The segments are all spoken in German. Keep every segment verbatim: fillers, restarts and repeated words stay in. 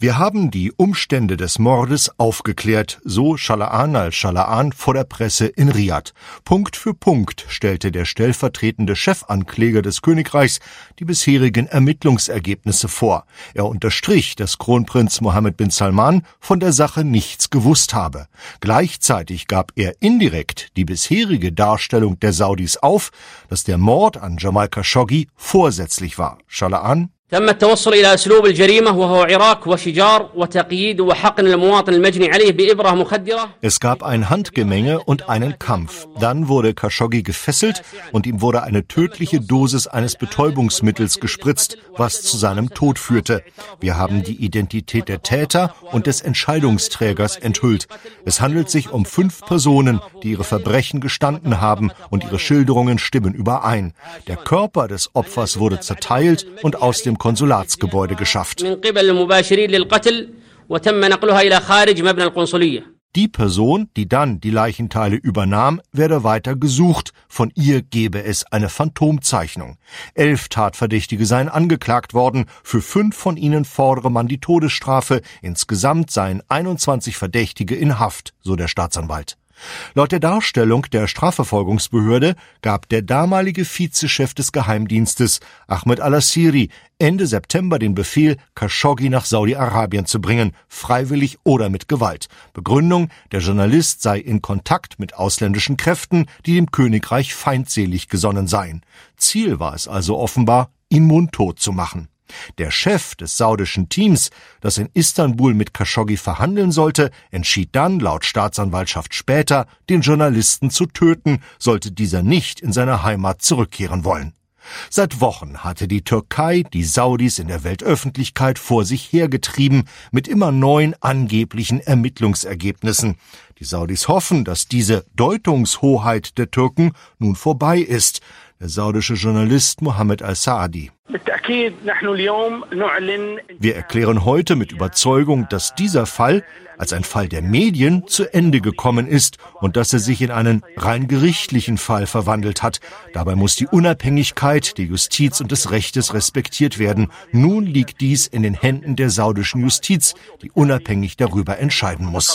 Wir haben die Umstände des Mordes aufgeklärt, so Chalayan al-Chalayan vor der Presse in Riad. Punkt für Punkt stellte der stellvertretende Chefankläger des Königreichs die bisherigen Ermittlungsergebnisse vor. Er unterstrich, dass Kronprinz Mohammed bin Salman von der Sache nichts gewusst habe. Gleichzeitig gab er indirekt die bisherige Darstellung der Saudis auf, dass der Mord an Jamal Khashoggi vorsätzlich war. Chalayan: تم التوصل إلى أسلوب الجريمة وهو عراك وشجار وتقييد وحقن المواطن المجني عليه بإبرة مخدرة. Es gab ein Handgemenge und einen Kampf. Dann wurde Khashoggi gefesselt und ihm wurde eine tödliche Dosis eines Betäubungsmittels gespritzt, was zu seinem Tod führte. Wir haben die Identität der Täter und des Entscheidungsträgers enthüllt. Es handelt sich um fünf Personen, die ihre Verbrechen gestanden haben und ihre Schilderungen stimmen überein. Der Körper des Opfers wurde zerteilt und aus dem Konsulatsgebäude geschafft. Die Person, die dann die Leichenteile übernahm, werde weiter gesucht. Von ihr gebe es eine Phantomzeichnung. Elf Tatverdächtige seien angeklagt worden. Für fünf von ihnen fordere man die Todesstrafe. Insgesamt seien einundzwanzig Verdächtige in Haft, so der Staatsanwalt. Laut der Darstellung der Strafverfolgungsbehörde gab der damalige Vizechef des Geheimdienstes, Ahmed al-Asiri, Ende September den Befehl, Khashoggi nach Saudi-Arabien zu bringen, freiwillig oder mit Gewalt. Begründung: Der Journalist sei in Kontakt mit ausländischen Kräften, die dem Königreich feindselig gesonnen seien. Ziel war es also offenbar, ihn mundtot zu machen. Der Chef des saudischen Teams, das in Istanbul mit Khashoggi verhandeln sollte, entschied dann laut Staatsanwaltschaft später, den Journalisten zu töten, sollte dieser nicht in seine Heimat zurückkehren wollen. Seit Wochen hatte die Türkei die Saudis in der Weltöffentlichkeit vor sich hergetrieben, mit immer neuen angeblichen Ermittlungsergebnissen. Die Saudis hoffen, dass diese Deutungshoheit der Türken nun vorbei ist. Der saudische Journalist Mohammed al-Saadi: Wir erklären heute mit Überzeugung, dass dieser Fall als ein Fall der Medien zu Ende gekommen ist und dass er sich in einen rein gerichtlichen Fall verwandelt hat. Dabei muss die Unabhängigkeit der Justiz und des Rechtes respektiert werden. Nun liegt dies in den Händen der saudischen Justiz, die unabhängig darüber entscheiden muss.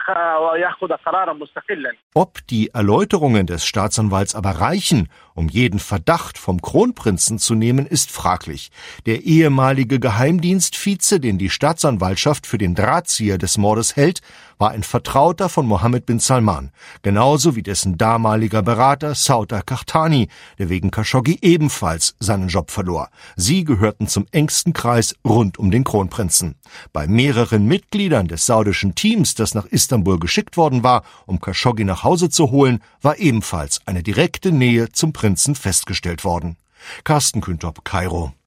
Ob die Erläuterungen des Staatsanwalts aber reichen, um jeden Verdacht vom Kronprinzen zu nehmen, ist fraglich. Der ehemalige Geheimdienstvize, den die Staatsanwaltschaft für den Drahtzieher des Mordes hält, war ein Vertrauter von Mohammed bin Salman, genauso wie dessen damaliger Berater Sauda Qahtani, der wegen Khashoggi ebenfalls seinen Job verlor. Sie gehörten zum engsten Kreis rund um den Kronprinzen. Bei mehreren Mitgliedern des saudischen Teams, das nach Istanbul geschickt worden war, um Khashoggi nach Hause zu holen, war ebenfalls eine direkte Nähe zum Prinzen festgestellt worden. Carsten Küntop, Kairo.